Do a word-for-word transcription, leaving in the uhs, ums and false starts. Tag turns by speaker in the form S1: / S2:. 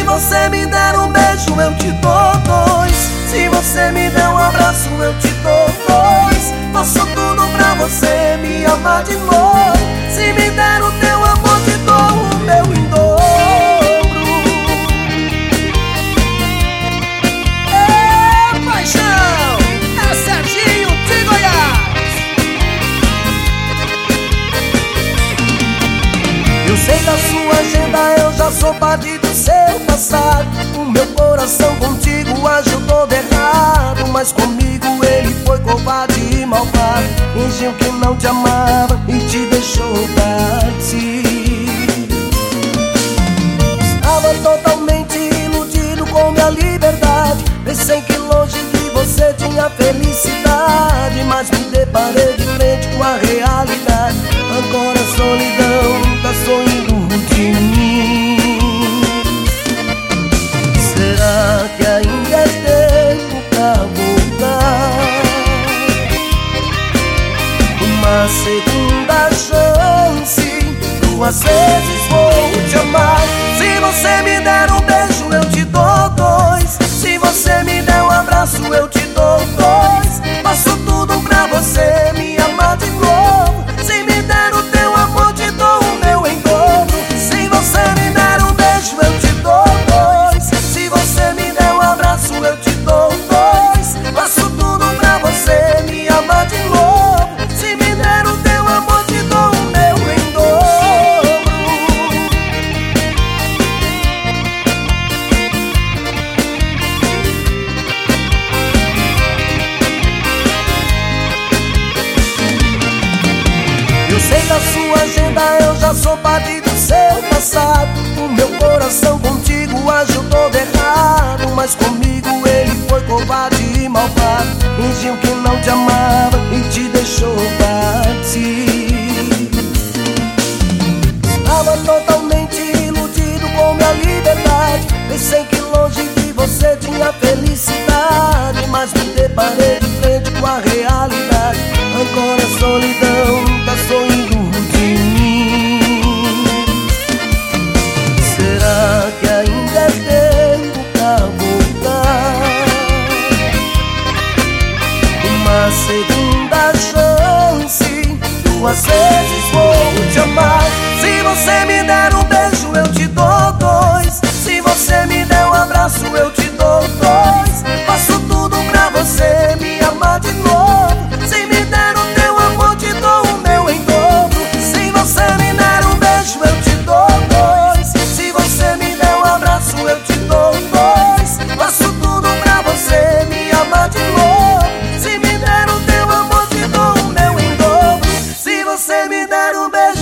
S1: você me der um beijo, eu te dou dois. Se você me der um abraço, eu te dou dois. Faço tudo pra você me amar de novo. Se me der o teu amor, te dou o meu em dobro. É paixão, é Serginho de Goiás. Eu sei da sua agenda, eu já sou parte do seu passado. O meu coração contigo ajudou de errado, mas comigo ele foi covarde e malvado. Fingiu que não te amava e te deixou partir. Estava totalmente iludido com minha liberdade. Pensei que longe de você tinha felicidade, mas me deparei de frente com a realidade. Agora a solidão tá sorrindo de mim. Será que ainda é tempo pra voltar? Uma segunda chance, duas vezes vou te amar. Se você me der um beijo, eu te dou dois. Se você me der um abraço, eu te dou dois. Faço tudo pra você me amar de novo. Se me der o teu amor, te dou o meu em dobro. Se você me der um beijo, eu te dou dois. Se você me der um abraço, eu te dou dois. Faço tudo pra você me amar de novo. Se me der o teu amor, te dou o meu em dobro. Eu sei da sua agenda, eu já sou parte do seu passado. O meu coração contigo ajudou de errado, mas comigo ele foi covarde e malvado. Fingiu que não te amava e te deixou partir. Estava totalmente iludido com minha liberdade. Pensei que longe de você tinha felicidade, mas me deparei de frente com a realidade. Agora a solidão tá sorrindo de mim. Será que ainda é tempo pra voltar? Uma segunda chance, duas vezes vou te amar. Se você me der um beijo, eu te dou dois. Se você me der um abraço, eu te dou dois. Faço tudo pra você me amar de novo. Se me der o teu amor, te dou o meu em dobro. Se você me der um beijo, eu te dou dois. Se você me der um abraço, eu te dou dois. Faço tudo pra você me amar de novo. Se me der o teu amor, te dou o meu em dobro. Se você me der um beijo,